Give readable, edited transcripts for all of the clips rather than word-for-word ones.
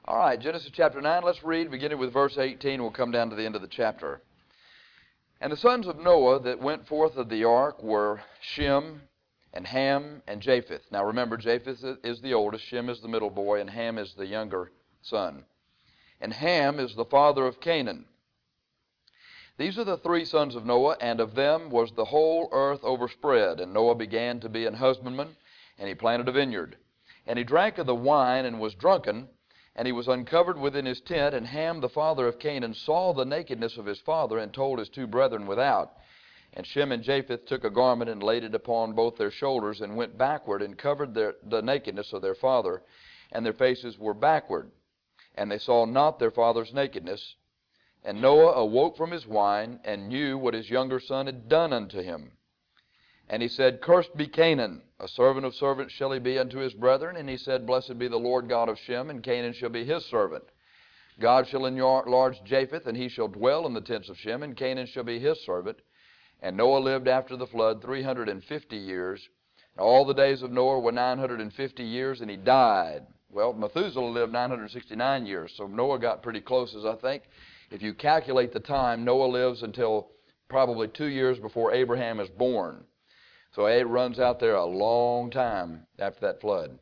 All right, Genesis chapter 9, let's read, beginning with verse 18. We'll come down to the end of the chapter. And the sons of Noah that went forth of the ark were Shem, and Ham, and Japheth. Now remember, Japheth is the oldest, Shem is the middle boy, and Ham is the younger son. And Ham is the father of Canaan. These are the three sons of Noah, and of them was the whole earth overspread. And Noah began to be an husbandman, and he planted a vineyard. And he drank of the wine, and was drunken, and he was uncovered within his tent. And Ham, the father of Canaan, saw the nakedness of his father, and told his two brethren without. And Shem and Japheth took a garment, and laid it upon both their shoulders, and went backward, and covered the nakedness of their father, and their faces were backward. And they saw not their father's nakedness. And Noah awoke from his wine, and knew what his younger son had done unto him. And he said, Cursed be Canaan, a servant of servants shall he be unto his brethren. And he said, Blessed be the Lord God of Shem, and Canaan shall be his servant. God shall enlarge Japheth, and he shall dwell in the tents of Shem, and Canaan shall be his servant. And Noah lived after the flood 350 years. And all the days of Noah were 950 years, and he died. Well, Methuselah lived 969 years, so Noah got pretty close, as I think. If you calculate the time, Noah lives until probably 2 years before Abraham is born. So it runs out there a long time after that flood,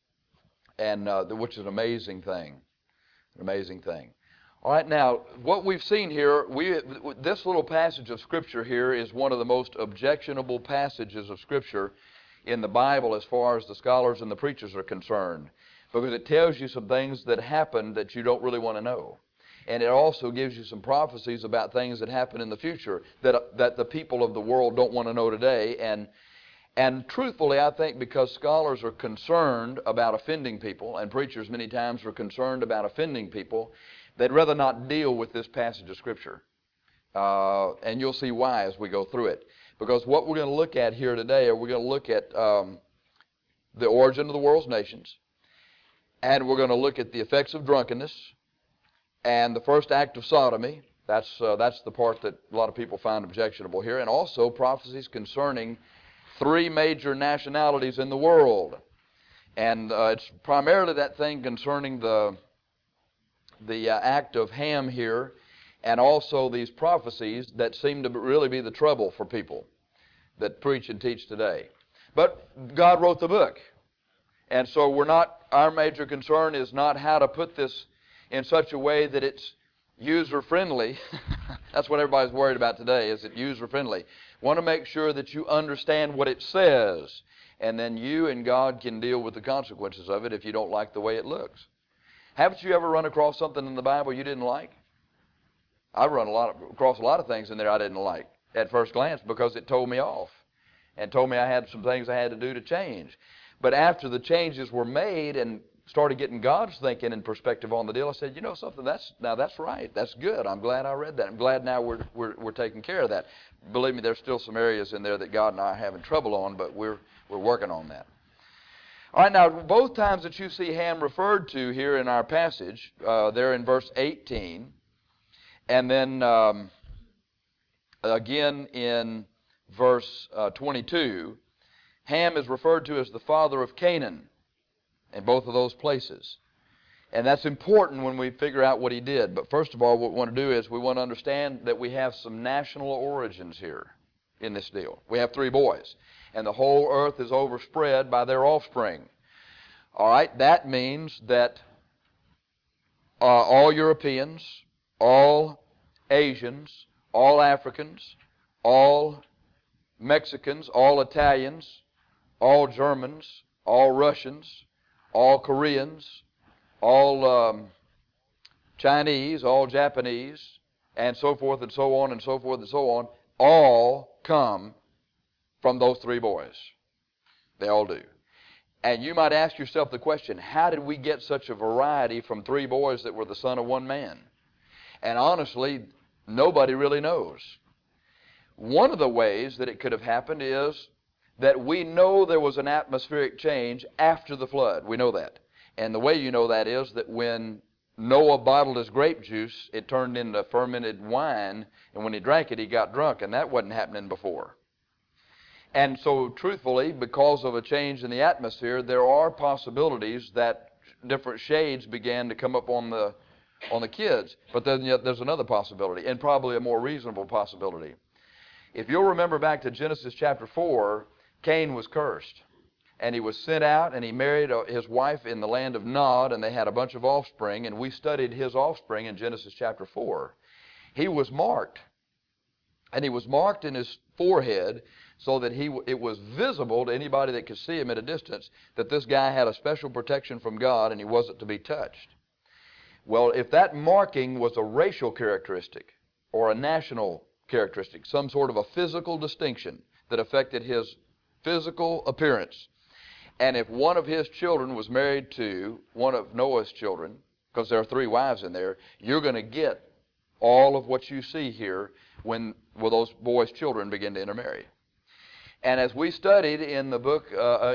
and which is an amazing thing. An amazing thing. All right, now, what we've seen here, this little passage of Scripture here is one of the most objectionable passages of Scripture in the Bible as far as the scholars and the preachers are concerned, because it tells you some things that happened that you don't really want to know. And it also gives you some prophecies about things that happen in the future that the people of the world don't want to know today. And truthfully, I think because scholars are concerned about offending people, and preachers many times are concerned about offending people, they'd rather not deal with this passage of Scripture. And you'll see why as we go through it. Because what we're going to look at here today, we're going to look at the origin of the world's nations, and we're going to look at the effects of drunkenness, and the first act of sodomy. That's the part that a lot of people find objectionable here. And also prophecies concerning three major nationalities in the world. And it's primarily that thing concerning the act of Ham here, and also these prophecies that seem to really be the trouble for people that preach and teach today. But God wrote the book. And so our major concern is not how to put this in such a way that it's user-friendly. That's what everybody's worried about today, is it user-friendly. Want to make sure that you understand what it says, and then you and God can deal with the consequences of it if you don't like the way it looks. Haven't you ever run across something in the Bible you didn't like? I've run across a lot of things in there I didn't like at first glance because it told me off and told me I had some things I had to do to change. But after the changes were made and started getting God's thinking and perspective on the deal, I said, you know something, that's right. That's good. I'm glad I read that. I'm glad now we're taking care of that. Believe me, there's still some areas in there that God and I are having trouble on, but we're working on that. All right, now, both times that you see Ham referred to here in our passage, they're in verse 18, and then again in verse 22, Ham is referred to as the father of Canaan in both of those places. And that's important when we figure out what he did. But first of all, what we want to do is we want to understand that we have some national origins here in this deal. We have three boys, and the whole earth is overspread by their offspring. All right, that means that all Europeans, all Asians, all Africans, all Mexicans, all Italians, all Germans, all Russians, all Koreans, all Chinese, all Japanese, and so forth and so on and so forth and so on, all come from those three boys. They all do. And you might ask yourself the question, how did we get such a variety from three boys that were the son of one man? And honestly, nobody really knows. One of the ways that it could have happened is that we know there was an atmospheric change after the flood. We know that. And the way you know that is that when Noah bottled his grape juice, it turned into fermented wine, and when he drank it, he got drunk, and that wasn't happening before. And so, truthfully, because of a change in the atmosphere, there are possibilities that different shades began to come up on the kids. But then yet there's another possibility, and probably a more reasonable possibility. If you'll remember back to Genesis chapter 4, Cain was cursed. And he was sent out, and he married his wife in the land of Nod, and they had a bunch of offspring, and we studied his offspring in Genesis chapter 4. He was marked, and he was marked in his forehead so that it was visible to anybody that could see him at a distance that this guy had a special protection from God and he wasn't to be touched. Well, if that marking was a racial characteristic or a national characteristic, some sort of a physical distinction that affected his physical appearance, and if one of his children was married to one of Noah's children, because there are 3 wives in there, you're going to get all of what you see here when those boys' children begin to intermarry. And as we studied in the book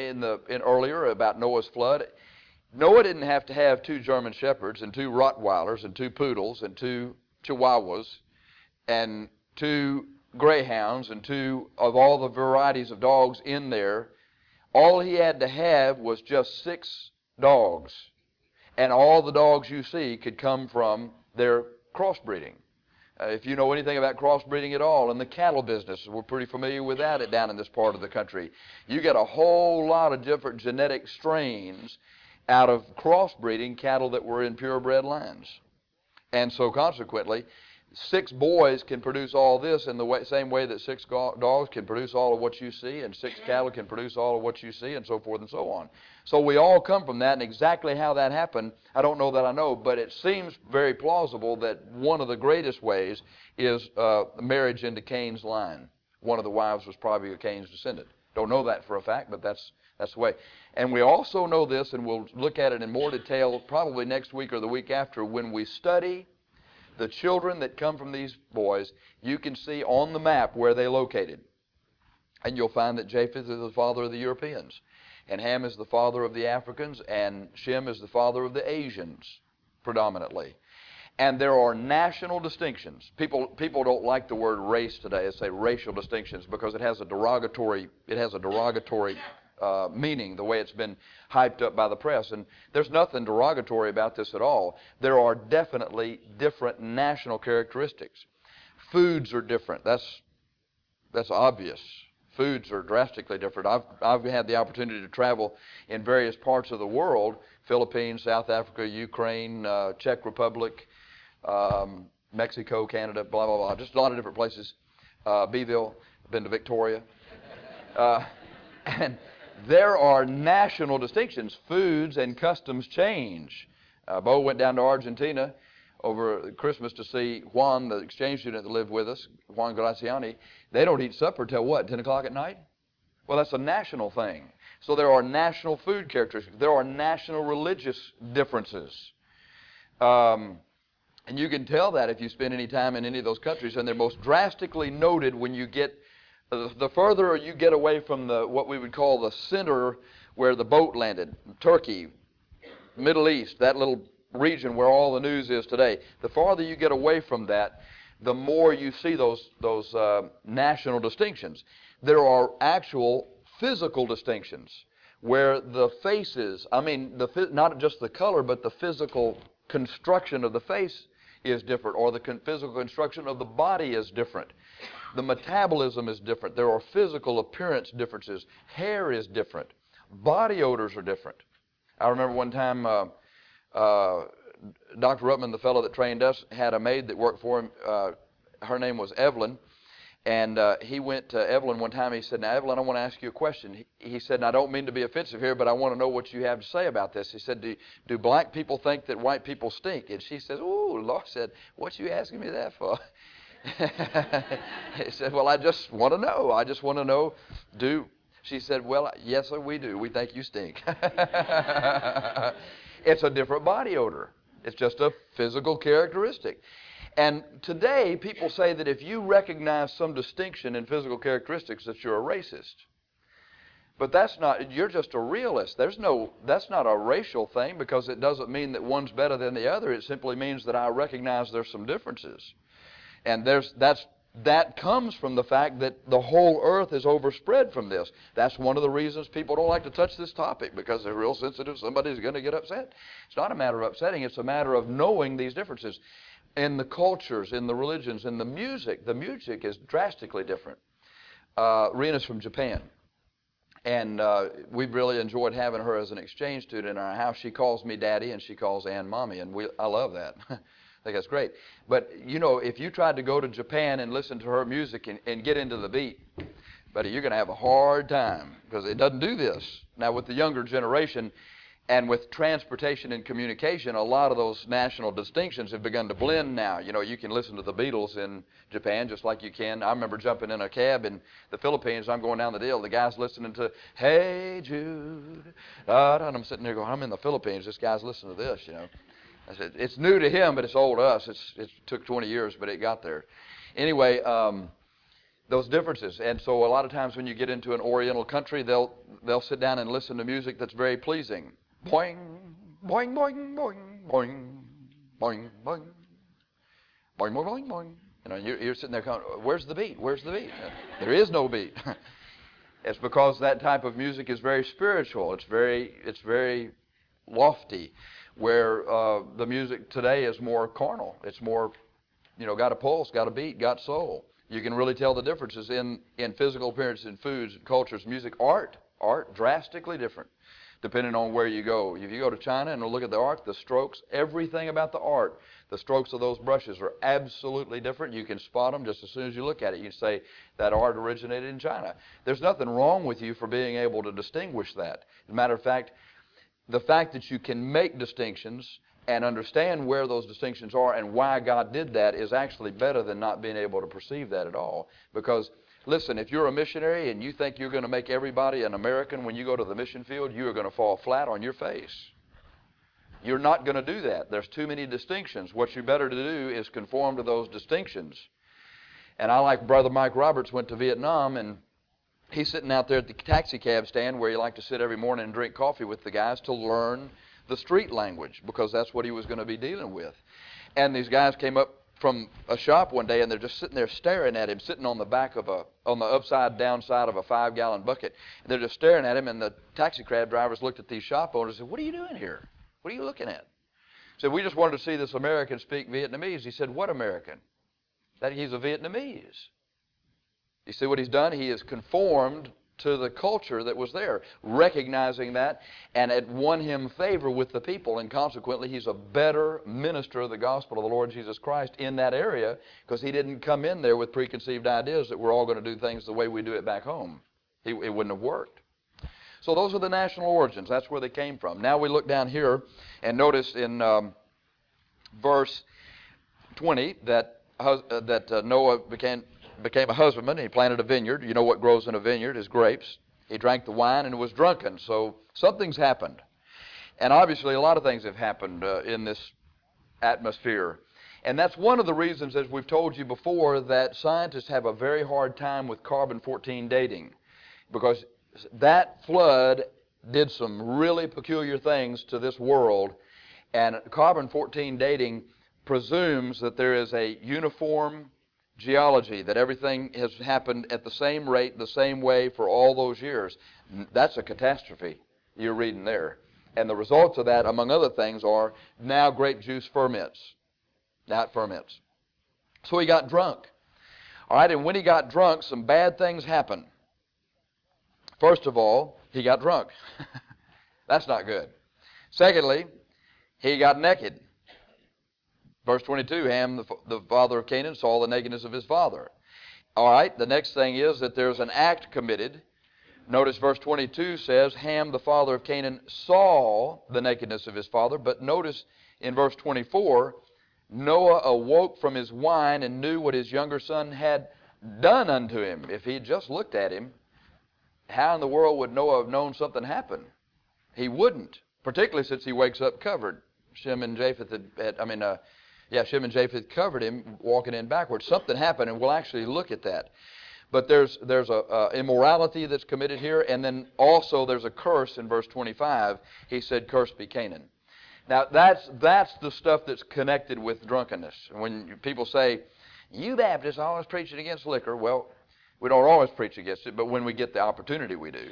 earlier about Noah's flood, Noah didn't have to have 2 German shepherds and 2 Rottweilers and 2 poodles and 2 Chihuahuas and 2 greyhounds and 2 of all the varieties of dogs in there. All he had to have was just 6 dogs. And all the dogs you see could come from their crossbreeding. If you know anything about crossbreeding at all, in the cattle business, we're pretty familiar with that down in this part of the country. You get a whole lot of different genetic strains out of crossbreeding cattle that were in purebred lines. And so consequently, 6 boys can produce all this in the same way that 6 dogs can produce all of what you see, and 6 cattle can produce all of what you see, and so forth and so on. So we all come from that, and exactly how that happened, I don't know that I know, but it seems very plausible that one of the greatest ways is marriage into Cain's line. One of the wives was probably a Cain's descendant. Don't know that for a fact, but that's the way. And we also know this, and we'll look at it in more detail probably next week or the week after, when we study the children that come from these boys. You can see on the map where they're located. And you'll find that Japheth is the father of the Europeans, and Ham is the father of the Africans, and Shem is the father of the Asians, predominantly. And there are national distinctions. People don't like the word race today. They say racial distinctions because it has a derogatory meaning, the way it's been hyped up by the press. And there's nothing derogatory about this at all. There are definitely different national characteristics. Foods are different. That's obvious. Foods are drastically different. I've had the opportunity to travel in various parts of the world: Philippines, South Africa, Ukraine, Czech Republic, Mexico, Canada, blah, blah, blah. Just a lot of different places. Beeville, been to Victoria. And there are national distinctions. Foods and customs change. Bo went down to Argentina over Christmas to see Juan, the exchange student that lived with us, Juan Graciani. They don't eat supper till what, 10 o'clock at night? Well, that's a national thing. So there are national food characteristics. There are national religious differences. And you can tell that if you spend any time in any of those countries, and they're most drastically noted when you get, the further you get away from what we would call the center where the boat landed, Turkey, Middle East, that little region where all the news is today. The farther you get away from that, the more you see those national distinctions. There are actual physical distinctions where the faces, not just the color, but the physical construction of the face is different, or the physical construction of the body is different. The metabolism is different. There are physical appearance differences. Hair is different. Body odors are different. I remember one time Dr. Ruttman, the fellow that trained us, had a maid that worked for him. Her name was Evelyn. And he went to Evelyn one time. He said, "Now, Evelyn, I want to ask you a question." He said, "And I don't mean to be offensive here, but I want to know what you have to say about this." He said, do black people think that white people stink?" And she said, "Oh," Lord said, "what you asking me that for?" He said, "Well, I just want to know. I just want to know, She said, "Well, yes, sir, we do. We think you stink." It's a different body odor. It's just a physical characteristic. And today, people say that if you recognize some distinction in physical characteristics, that you're a racist. But that's not, you're just a realist. That's not a racial thing, because it doesn't mean that one's better than the other. It simply means that I recognize there's some differences. And that's that comes from the fact that the whole earth is overspread from this. That's one of the reasons people don't like to touch this topic, because they're real sensitive. Somebody's going to get upset. It's not a matter of upsetting. It's a matter of knowing these differences. In the cultures, in the religions, in the music is drastically different. Rena's from Japan. And we've really enjoyed having her as an exchange student in our house. She calls me Daddy, and she calls Ann Mommy, and I love that. I think that's great. But, you know, if you tried to go to Japan and listen to her music and get into the beat, buddy, you're going to have a hard time, because it doesn't do this. Now, with the younger generation and with transportation and communication, a lot of those national distinctions have begun to blend now. You know, you can listen to the Beatles in Japan just like you can. I remember jumping in a cab in the Philippines. I'm going down the deal. The guy's listening to Hey Jude. And I'm sitting there going, I'm in the Philippines. This guy's listening to this, you know. I said, it's new to him, but it's old to us. It took 20 years, but it got there. Anyway, those differences. And so a lot of times when you get into an Oriental country, they'll sit down and listen to music that's very pleasing. Boing, boing, boing, boing, boing, boing, boing, boing, boing, boing, boing. You know, you're sitting there going, where's the beat? Where's the beat? There is no beat. It's because that type of music is very spiritual. It's very lofty, where the music today is more carnal. It's more, you know, got a pulse, got a beat, got soul. You can really tell the differences in physical appearance, in foods, cultures, music, art, drastically different, depending on where you go. If you go to China and look at the art, the strokes, everything about the art, the strokes of those brushes are absolutely different. You can spot them just as soon as you look at it. You say, that art originated in China. There's nothing wrong with you for being able to distinguish that. As a matter of fact, the fact that you can make distinctions and understand where those distinctions are and why God did that is actually better than not being able to perceive that at all. Because listen, if you're a missionary and you think you're going to make everybody an American when you go to the mission field, you are going to fall flat on your face. You're not going to do that. There's too many distinctions. What you better to do is conform to those distinctions. And I, like Brother Mike Roberts, went to Vietnam, and he's sitting out there at the taxi cab stand where he liked to sit every morning and drink coffee with the guys to learn the street language, because that's what he was going to be dealing with. And these guys came up from a shop one day, and they're just sitting there staring at him, sitting on the back of on the upside down side of a 5-gallon bucket. And they're just staring at him, and the taxi cab drivers looked at these shop owners and said, what are you doing here? What are you looking at? He said, we just wanted to see this American speak Vietnamese. He said, what American? That he's a Vietnamese. You see what he's done? He has conformed to the culture that was there, recognizing that, and it won him favor with the people, and consequently he's a better minister of the gospel of the Lord Jesus Christ in that area, because he didn't come in there with preconceived ideas that we're all going to do things the way we do it back home. It wouldn't have worked. So those are the national origins. That's where they came from. Now we look down here and notice in verse 20 that Noah became a husbandman. He planted a vineyard. You know what grows in a vineyard is grapes. He drank the wine and was drunken. So something's happened. And obviously a lot of things have happened in this atmosphere. And that's one of the reasons, as we've told you before, that scientists have a very hard time with carbon-14 dating, because that flood did some really peculiar things to this world, and carbon-14 dating presumes that there is a uniform geology, that everything has happened at the same rate, the same way for all those years. That's a catastrophe you're reading there. And the results of that, among other things, are now grape juice ferments. Now it ferments. So he got drunk. All right, and when he got drunk, some bad things happened. First of all, he got drunk. That's not good. Secondly, he got naked. Verse 22, Ham, the father of Canaan, saw the nakedness of his father. All right, the next thing is that there's an act committed. Notice verse 22 says, Ham, the father of Canaan, saw the nakedness of his father. But notice in verse 24, Noah awoke from his wine and knew what his younger son had done unto him. If he had just looked at him, how in the world would Noah have known something happened? He wouldn't, particularly since he wakes up covered. Shem and Japheth Shem and Japheth covered him walking in backwards. Something happened, and we'll actually look at that. But there's a immorality that's committed here, and then also there's a curse in verse 25. He said, "Cursed be Canaan." Now that's the stuff that's connected with drunkenness. When people say, You Baptists always preaching against liquor. Well, we don't always preach against it, but when we get the opportunity, we do.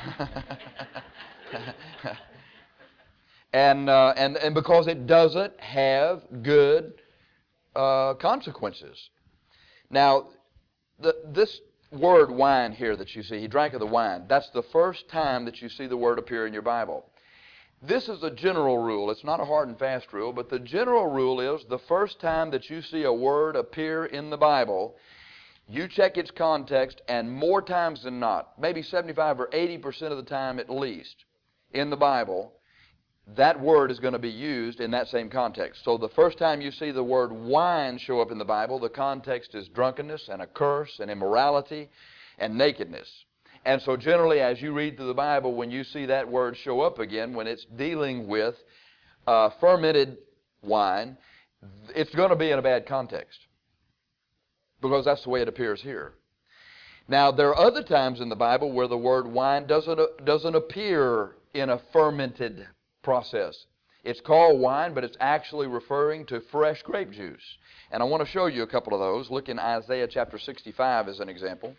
and because it doesn't have good consequences. Now, this word wine here that you see, he drank of the wine, that's the first time that you see the word appear in your Bible. This is a general rule. It's not a hard and fast rule, but the general rule is the first time that you see a word appear in the Bible, you check its context, and more times than not, maybe 75 or 80% of the time at least, in the Bible, that word is going to be used in that same context. So the first time you see the word wine show up in the Bible, the context is drunkenness and a curse and immorality and nakedness. And so generally, as you read through the Bible, when you see that word show up again, when it's dealing with fermented wine, it's going to be in a bad context, because that's the way it appears here. Now, there are other times in the Bible where the word wine doesn't appear in a fermented process. It's called wine, but it's actually referring to fresh grape juice. And I want to show you a couple of those. Look in Isaiah chapter 65 as an example.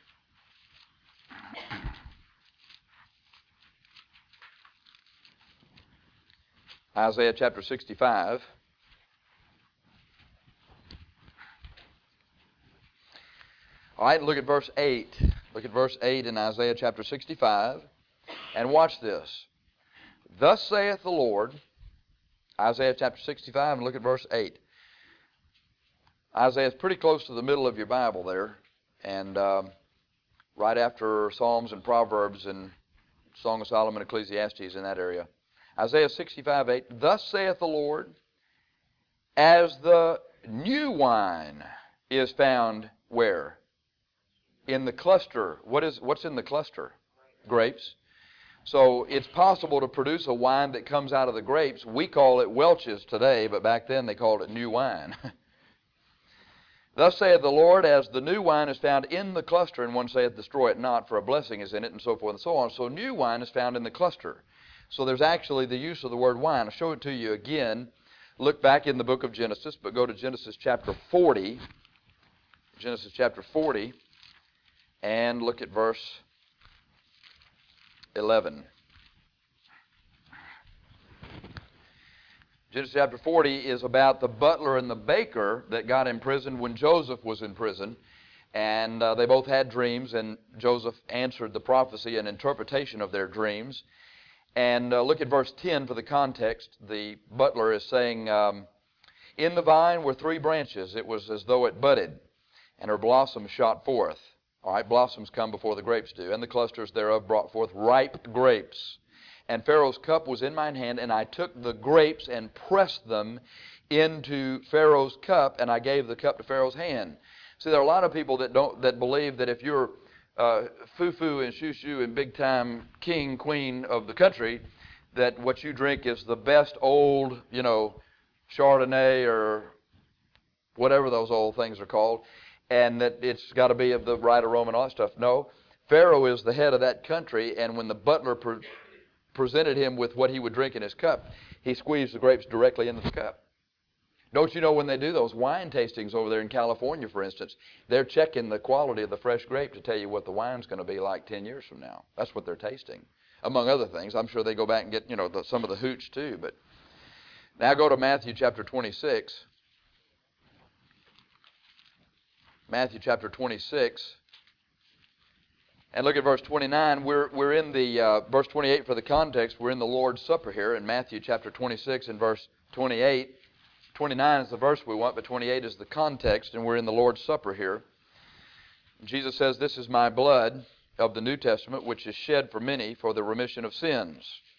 Isaiah chapter 65. All right, look at verse 8. Look at verse 8 in Isaiah chapter 65. And watch this. Thus saith the Lord, Isaiah chapter 65, and look at verse 8. Isaiah is pretty close to the middle of your Bible there, and right after Psalms and Proverbs and Song of Solomon, Ecclesiastes, in that area. Isaiah 65, 8, Thus saith the Lord, as the new wine is found where? In the cluster. What's in the cluster? Grapes. So it's possible to produce a wine that comes out of the grapes. We call it Welch's today, but back then they called it new wine. Thus saith the Lord, as the new wine is found in the cluster, and one saith, destroy it not, for a blessing is in it, and so forth and so on. So new wine is found in the cluster. So there's actually the use of the word wine. I'll show it to you again. Look back in the book of Genesis, but go to Genesis chapter 40. Genesis chapter 40, and look at verse 11. Genesis chapter 40 is about the butler and the baker that got imprisoned when Joseph was in prison. And they both had dreams, and Joseph answered the prophecy and interpretation of their dreams. And look at verse 10 for the context. The butler is saying, in the vine were 3 branches. It was as though it budded, and her blossoms shot forth. All right, blossoms come before the grapes do, and the clusters thereof brought forth ripe grapes. And Pharaoh's cup was in mine hand, and I took the grapes and pressed them into Pharaoh's cup, and I gave the cup to Pharaoh's hand. See, there are a lot of people that believe that if you're foo-foo and shoo-shoo and big-time king, queen of the country, that what you drink is the best old, Chardonnay or whatever those old things are called, and that it's got to be of the right aroma and all that stuff. No, Pharaoh is the head of that country, and when the butler presented him with what he would drink in his cup, he squeezed the grapes directly into the cup. Don't you know when they do those wine tastings over there in California, for instance, they're checking the quality of the fresh grape to tell you what the wine's going to be like 10 years from now. That's what they're tasting, among other things. I'm sure they go back and get, some of the hooch too. But now go to Matthew chapter 26. Matthew chapter 26. And look at verse 29. We're in the, verse 28 for the context, we're in the Lord's Supper here in Matthew chapter 26 and verse 28. 29 is the verse we want, but 28 is the context, and we're in the Lord's Supper here. Jesus says, this is my blood of the New Testament, which is shed for many for the remission of sins.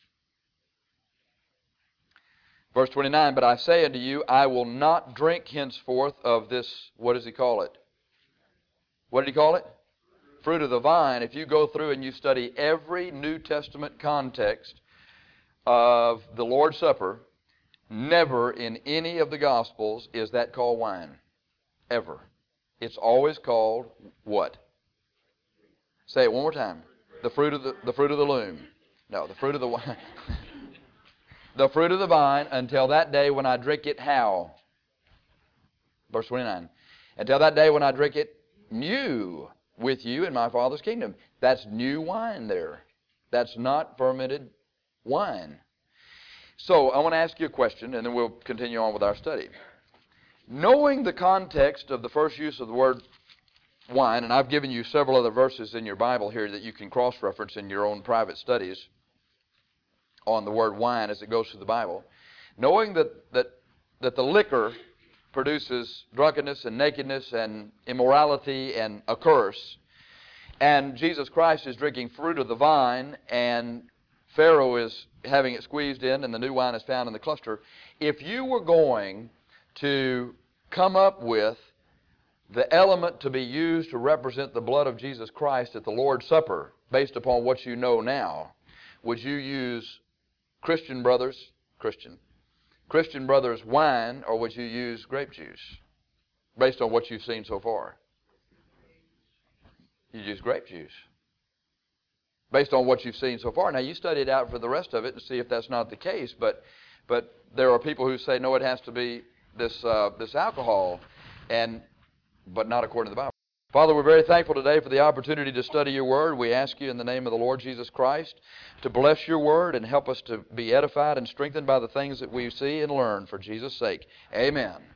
Verse 29, but I say unto you, I will not drink henceforth of this, what does he call it? What did he call it? Fruit of the vine. If you go through and you study every New Testament context of the Lord's Supper, never in any of the Gospels is that called wine. Ever. It's always called what? Say it one more time. The fruit of the loom. No, the fruit of the wine. The fruit of the vine until that day when I drink it how? Verse 29. until that day when I drink it new with you in my Father's kingdom. That's new wine there. That's not fermented wine. So I want to ask you a question, and then we'll continue on with our study. Knowing the context of the first use of the word wine, and I've given you several other verses in your Bible here that you can cross-reference in your own private studies on the word wine as it goes through the Bible. Knowing that the liquor produces drunkenness and nakedness and immorality and a curse, and Jesus Christ is drinking fruit of the vine, and Pharaoh is having it squeezed in, and the new wine is found in the cluster. If you were going to come up with the element to be used to represent the blood of Jesus Christ at the Lord's Supper, based upon what you know now, would you use Christian Brothers wine, or would you use grape juice, based on what you've seen so far? You use grape juice, based on what you've seen so far. Now, you study it out for the rest of it and see if that's not the case, but there are people who say, no, it has to be this alcohol, but not according to the Bible. Father, we're very thankful today for the opportunity to study your word. We ask you in the name of the Lord Jesus Christ to bless your word and help us to be edified and strengthened by the things that we see and learn for Jesus' sake. Amen.